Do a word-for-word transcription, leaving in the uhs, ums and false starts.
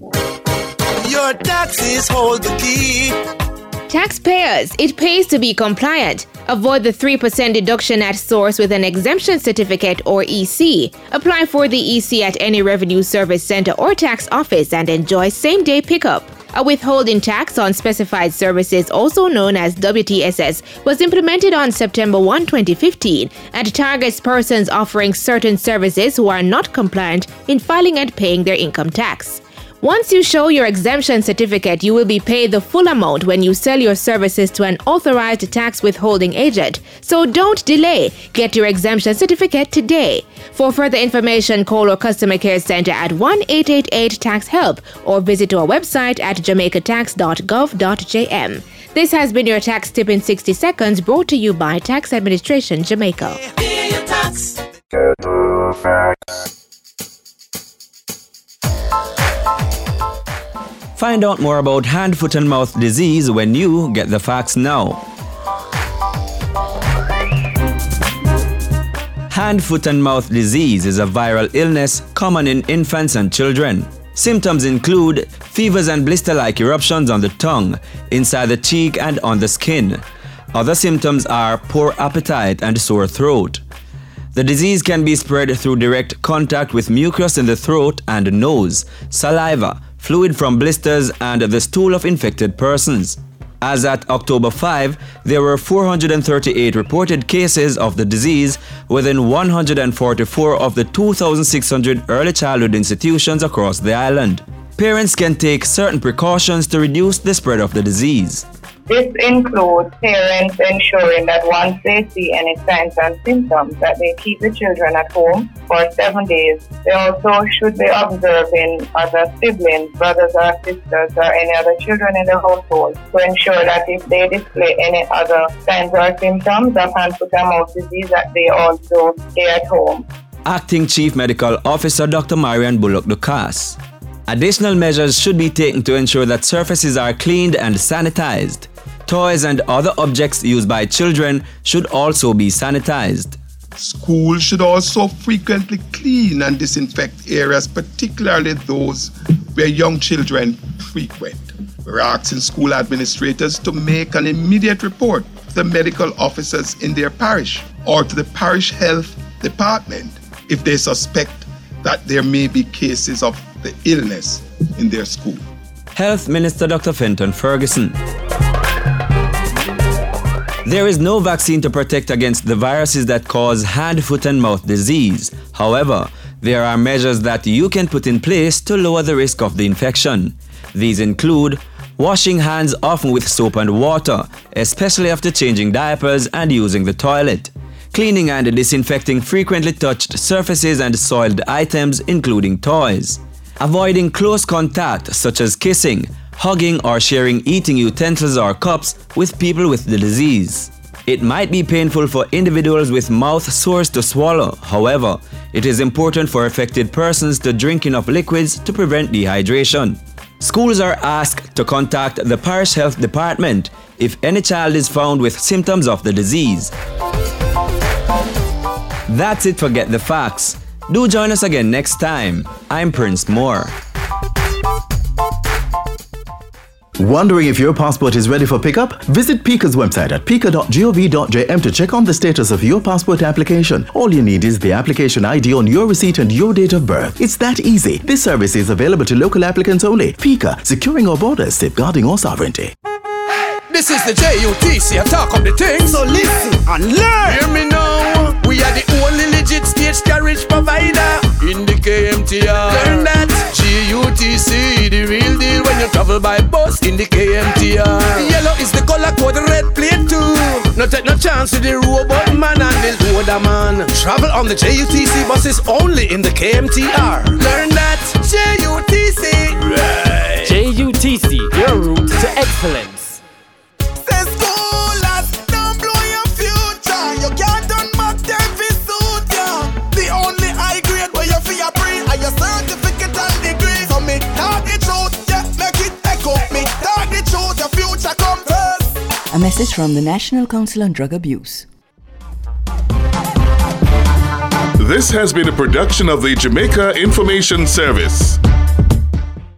Your taxes hold the key. Taxpayers, it pays to be compliant. Avoid the three percent deduction at source with an exemption certificate or E C. Apply for the E C at any Revenue Service Center or tax office and enjoy same-day pickup. A withholding tax on specified services, also known as W T S S, was implemented on September first, twenty fifteen, and targets persons offering certain services who are not compliant in filing and paying their income tax. Once you show your exemption certificate, you will be paid the full amount when you sell your services to an authorized tax withholding agent. So don't delay. Get your exemption certificate today. For further information, call our customer care center at one eight eight eight tax help or visit our website at jamaica tax dot gov dot j m. This has been your tax tip in sixty seconds, brought to you by Tax Administration Jamaica. Find out more about hand, foot and mouth disease when you get the facts now. Hand, foot and mouth disease is a viral illness common in infants and children. Symptoms include fevers and blister-like eruptions on the tongue, inside the cheek and on the skin. Other symptoms are poor appetite and sore throat. The disease can be spread through direct contact with mucus in the throat and nose, saliva, fluid from blisters, and the stool of infected persons. As at October fifth, there were four hundred thirty-eight reported cases of the disease within one hundred forty-four of the two thousand six hundred early childhood institutions across the island. Parents can take certain precautions to reduce the spread of the disease. This includes parents ensuring that once they see any signs and symptoms, that they keep the children at home for seven days. They also should be observing other siblings, brothers or sisters, or any other children in the household to ensure that if they display any other signs or symptoms of hand, foot and mouth disease, that they also stay at home. Acting Chief Medical Officer Doctor Marian Bullock Dukas. Additional measures should be taken to ensure that surfaces are cleaned and sanitized. Toys and other objects used by children should also be sanitized. Schools should also frequently clean and disinfect areas, particularly those where young children frequent. We're asking school administrators to make an immediate report to the medical officers in their parish or to the parish health department if they suspect that there may be cases of the illness in their school. Health Minister Doctor Fenton Ferguson. There is no vaccine to protect against the viruses that cause hand, foot and mouth disease. However, there are measures that you can put in place to lower the risk of the infection. These include washing hands often with soap and water, especially after changing diapers and using the toilet. Cleaning and disinfecting frequently touched surfaces and soiled items, including toys. Avoiding close contact, such as kissing, hugging or sharing eating utensils or cups with people with the disease. It might be painful for individuals with mouth sores to swallow. However, it is important for affected persons to drink enough liquids to prevent dehydration. Schools are asked to contact the parish health department if any child is found with symptoms of the disease. That's it for Get the Facts. Do join us again next time. I'm Prince Moore. Wondering if your passport is ready for pickup? Visit PICA's website at pica dot gov dot j m to check on the status of your passport application. All you need is the application I D on your receipt and your date of birth. It's that easy. This service is available to local applicants only. PICA, securing our borders, safeguarding our sovereignty. This is the J U T C, I talk of the things. So listen and learn. Hear me now. We are the only legit stage carriage provider in the K M T R. Learn that. J U T C, the real deal when you travel by bus in the K M T R. Yellow is the color code, red plate too. No take no chance with the robot man and the loader man. Travel on the J U T C buses only in the K M T R. Learn that. J U T C. Right. J U T C, your route to excellence. A message from the National Council on Drug Abuse. This has been a production of the Jamaica Information Service.